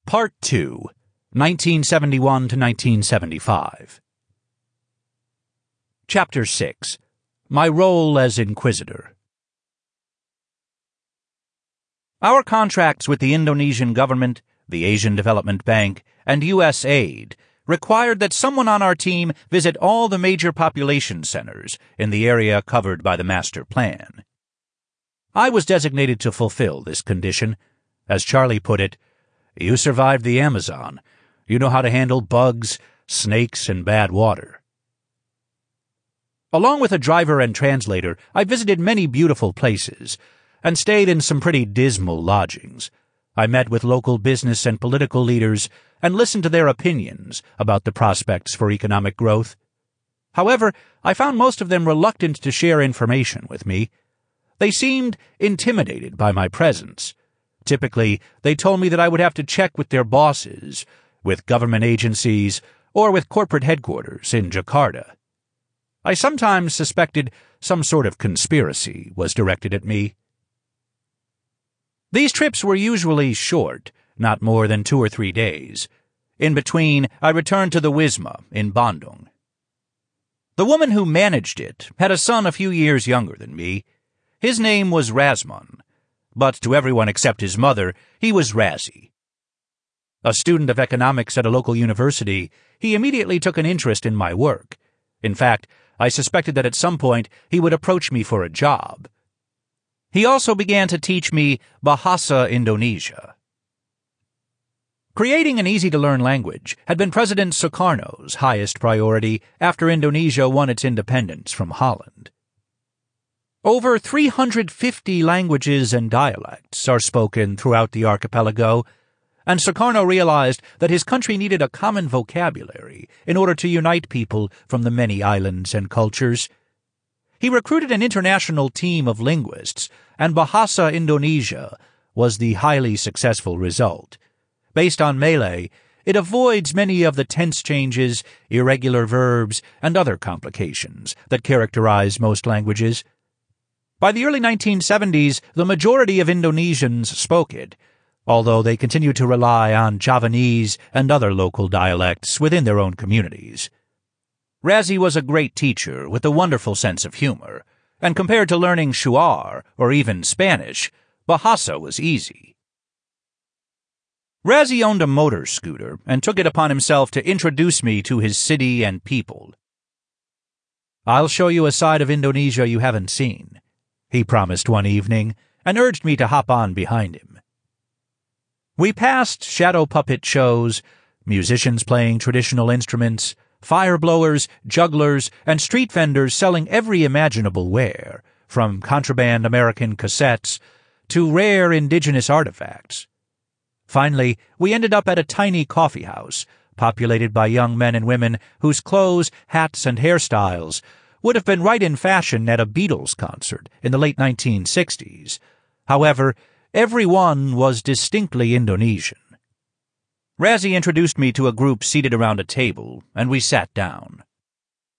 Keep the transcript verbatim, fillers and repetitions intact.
Part two, nineteen seventy-one to nineteen seventy-five. Chapter six. My Role as Inquisitor. Our contracts with the Indonesian government, the Asian Development Bank, and U S aid required that someone on our team visit all the major population centers in the area covered by the master plan. I was designated to fulfill this condition. As Charlie put it, "You survived the Amazon. You know how to handle bugs, snakes, and bad water." Along with a driver and translator, I visited many beautiful places and stayed in some pretty dismal lodgings. I met with local business and political leaders and listened to their opinions about the prospects for economic growth. However, I found most of them reluctant to share information with me. They seemed intimidated by my presence. Typically, they told me that I would have to check with their bosses, with government agencies, or with corporate headquarters in Jakarta. I sometimes suspected some sort of conspiracy was directed at me. These trips were usually short, not more than two or three days. In between, I returned to the Wisma in Bandung. The woman who managed it had a son a few years younger than me. His name was Razman, but to everyone except his mother, he was Razzie. A student of economics at a local university, he immediately took an interest in my work. In fact, I suspected that at some point he would approach me for a job. He also began to teach me Bahasa Indonesia. Creating an easy-to-learn language had been President Sukarno's highest priority after Indonesia won its independence from Holland. Over three hundred fifty languages and dialects are spoken throughout the archipelago, and Sukarno realized that his country needed a common vocabulary in order to unite people from the many islands and cultures. He recruited an international team of linguists, and Bahasa Indonesia was the highly successful result. Based on Malay, it avoids many of the tense changes, irregular verbs, and other complications that characterize most languages. By the early nineteen seventies, the majority of Indonesians spoke it, although they continued to rely on Javanese and other local dialects within their own communities. Razzie was a great teacher with a wonderful sense of humor, and compared to learning Shuar or even Spanish, Bahasa was easy. Razzie owned a motor scooter and took it upon himself to introduce me to his city and people. "I'll show you a side of Indonesia you haven't seen," he promised one evening, and urged me to hop on behind him. We passed shadow puppet shows, musicians playing traditional instruments, fire blowers, jugglers, and street vendors selling every imaginable ware, from contraband American cassettes to rare indigenous artifacts. Finally, we ended up at a tiny coffee house, populated by young men and women whose clothes, hats, and hairstyles would have been right in fashion at a Beatles concert in the late nineteen sixties. However, every one was distinctly Indonesian. Razzie introduced me to a group seated around a table, and we sat down.